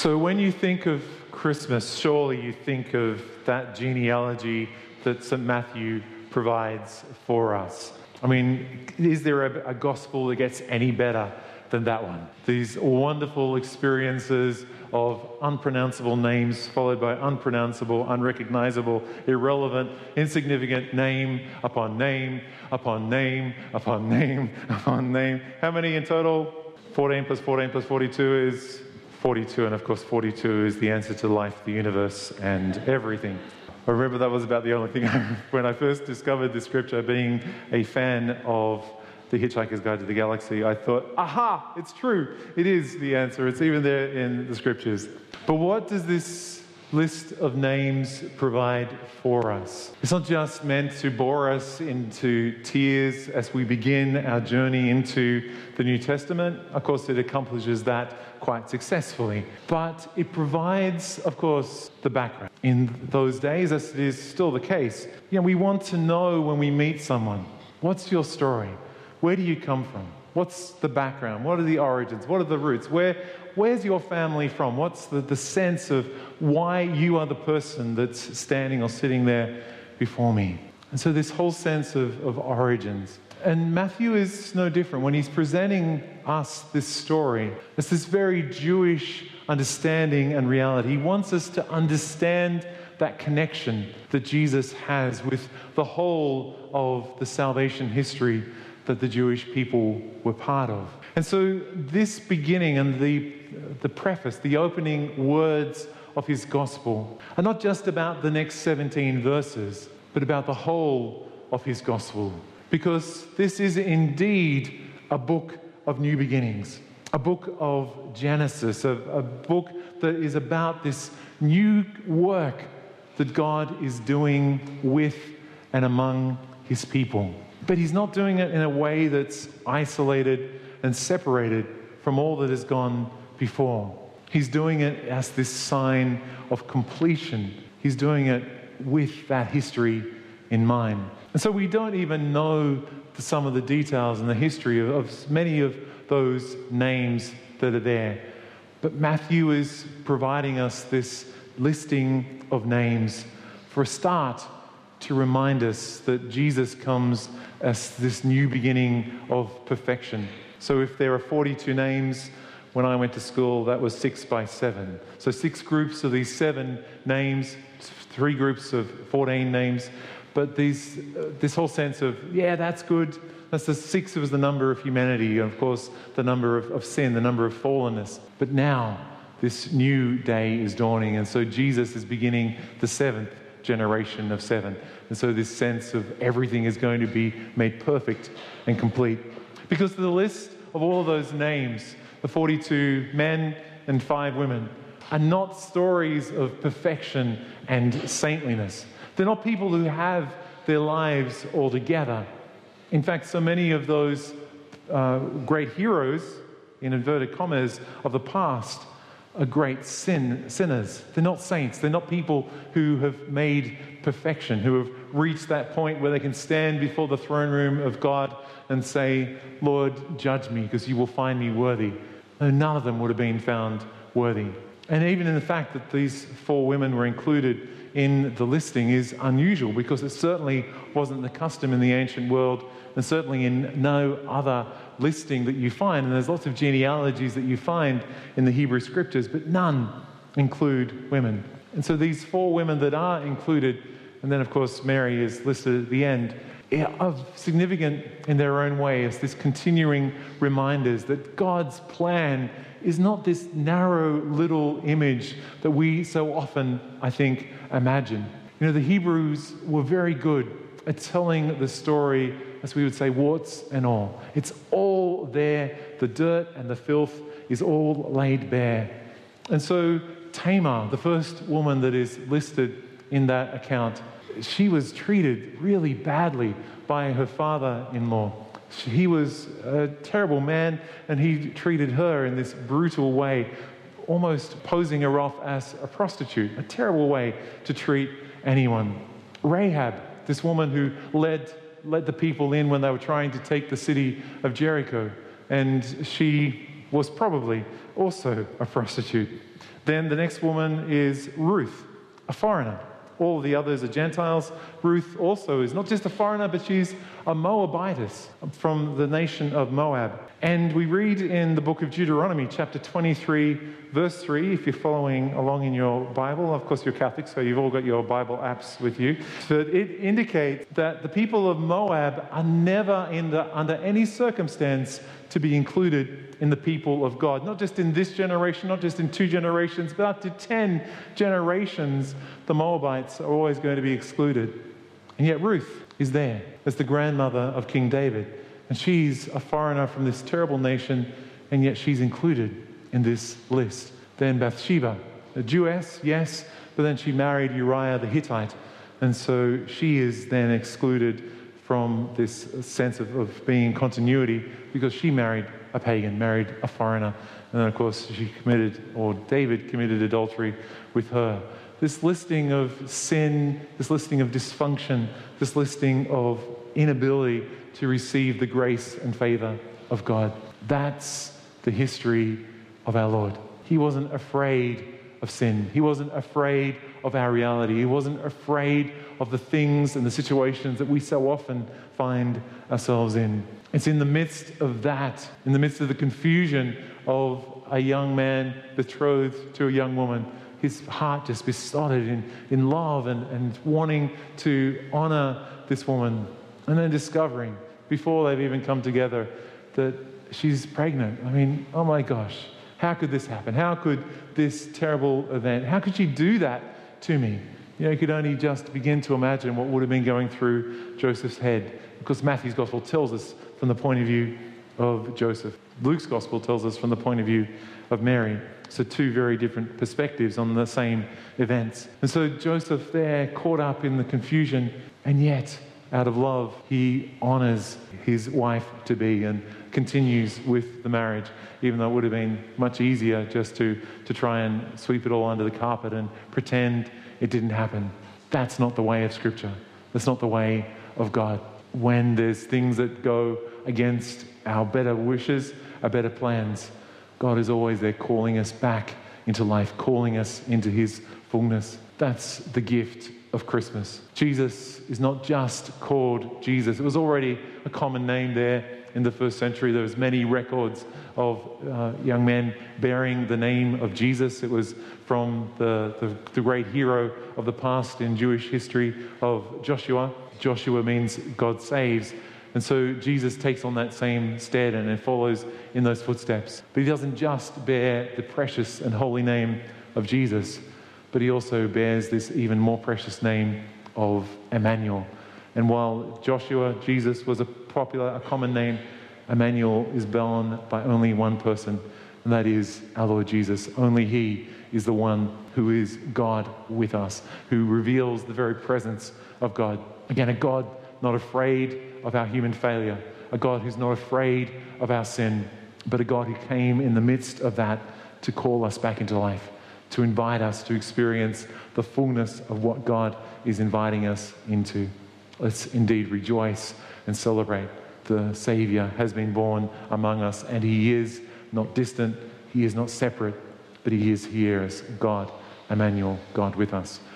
So when you think of Christmas, surely you think of that genealogy that St. Matthew provides for us. I mean, is there a gospel that gets any better than that one? These wonderful experiences of unpronounceable names followed by unpronounceable, unrecognizable, irrelevant, insignificant name upon name upon name upon name upon name. How many in total? 14 plus 14 plus 42 is 42, and of course 42 is the answer to life, the universe, and everything. I remember that was about the only thing when I first discovered this scripture, being a fan of The Hitchhiker's Guide to the Galaxy. I thought, aha, it's true. It is the answer. It's even there in the scriptures. But what does this list of names provide for us? It's not just meant to bore us into tears as we begin our journey into the New Testament. Of course, it accomplishes that quite successfully. But it provides, of course, the background. In those days, as it is still the case, we want to know when we meet someone, what's your story? Where do you come from? What's the background? What are the origins? What are the roots? Where's your family from? What's the sense of why you are the person that's standing or sitting there before me? And so this whole sense of origins. And Matthew is no different. When he's presenting us this story, it's this very Jewish understanding and reality. He wants us to understand that connection that Jesus has with the whole of the salvation history that the Jewish people were part of. And so this beginning and the preface, the opening words of his gospel are not just about the next 17 verses, but about the whole of his gospel. Because this is indeed a book of new beginnings, a book of Genesis, a book that is about this new work that God is doing with and among his people. But he's not doing it in a way that's isolated and separated from all that has gone before. He's doing it as this sign of completion. He's doing it with that history in mind. And so we don't even know some of the details and the history of many of those names that are there. But Matthew is providing us this listing of names for a start, to remind us that Jesus comes as this new beginning of perfection. So if there are 42 names, when I went to school, that was 6 by 7. So 6 groups of these 7 names, 3 groups of 14 names. But this whole sense of, that's good. That's the 6 was the number of humanity, and of course, the number of sin, the number of fallenness. But now, this new day is dawning, and so Jesus is beginning the 7th generation of 7. And so this sense of everything is going to be made perfect and complete. Because the list of all of those names, the 42 men and 5 women, are not stories of perfection and saintliness. They're not people who have their lives all together. In fact, so many of those great heroes, in inverted commas, of the past are great sinners. They're not saints. They're not people who have made perfection, who have reached that point where they can stand before the throne room of God and say, Lord, judge me, because you will find me worthy. No, none of them would have been found worthy. And even in the fact that these 4 women were included in the listing is unusual, because it certainly wasn't the custom in the ancient world, and certainly in no other listing that you find. And there's lots of genealogies that you find in the Hebrew scriptures, but none include women. And so these 4 women that are included, and then of course Mary is listed at the end, are significant in their own way as this continuing reminders that God's plan is not this narrow little image that we so often, I think, imagine. The Hebrews were very good at telling the story, as we would say, warts and all. It's all there. The dirt and the filth is all laid bare. And so Tamar, the first woman that is listed in that account, she was treated really badly by her father-in-law. He was a terrible man, and he treated her in this brutal way, almost posing her off as a prostitute, a terrible way to treat anyone. Rahab, this woman who led the people in when they were trying to take the city of Jericho, and she was probably also a prostitute. Then the next woman is Ruth, a foreigner. All of the others are Gentiles. Ruth also is not just a foreigner, but she's a Moabitess from the nation of Moab. And we read in the book of Deuteronomy, chapter 23, verse 3, if you're following along in your Bible. Of course, you're Catholic, so you've all got your Bible apps with you. But it indicates that the people of Moab are never under any circumstance to be included in the people of God. Not just in this generation, not just in 2 generations, but up to 10 generations, the Moabites are always going to be excluded. And yet Ruth is there as the grandmother of King David. And she's a foreigner from this terrible nation, and yet she's included in this list. Then Bathsheba, a Jewess, yes, but then she married Uriah the Hittite. And so she is then excluded from this sense of being in continuity because she married a pagan, married a foreigner. And then, of course, David committed adultery with her. This listing of sin, this listing of dysfunction, this listing of inability to receive the grace and favor of God. That's the history of our Lord. He wasn't afraid of sin. He wasn't afraid of our reality. He wasn't afraid of the things and the situations that we so often find ourselves in. It's in the midst of that, in the midst of the confusion of a young man betrothed to a young woman, his heart just besotted in love and wanting to honor this woman, and then discovering, before they've even come together, that she's pregnant. I mean, oh my gosh, how could this happen? How could this terrible event, how could she do that to me? You could only just begin to imagine what would have been going through Joseph's head, because Matthew's gospel tells us from the point of view of Joseph. Luke's gospel tells us from the point of view of Mary. So 2 very different perspectives on the same events. And so Joseph there, caught up in the confusion, and yet, out of love, he honors his wife-to-be and continues with the marriage, even though it would have been much easier just to try and sweep it all under the carpet and pretend it didn't happen. That's not the way of Scripture. That's not the way of God. When there's things that go against our better wishes, our better plans, God is always there calling us back into life, calling us into his fullness. That's the gift of Christmas. Jesus is not just called Jesus. It was already a common name there in the first century. There was many records of young men bearing the name of Jesus. It was from the great hero of the past in Jewish history of Joshua. Joshua means God saves. And so Jesus takes on that same stead and follows in those footsteps. But he doesn't just bear the precious and holy name of Jesus, but he also bears this even more precious name of Emmanuel. And while Jesus was a common name, Emmanuel is borne by only one person, and that is our Lord Jesus. Only he is the one who is God with us, who reveals the very presence of God. Again, a God not afraid of our human failure, a God who's not afraid of our sin, but a God who came in the midst of that to call us back into life, to invite us to experience the fullness of what God is inviting us into. Let's indeed rejoice and celebrate. The Savior has been born among us, and he is not distant, he is not separate, but he is here as God, Emmanuel, God with us.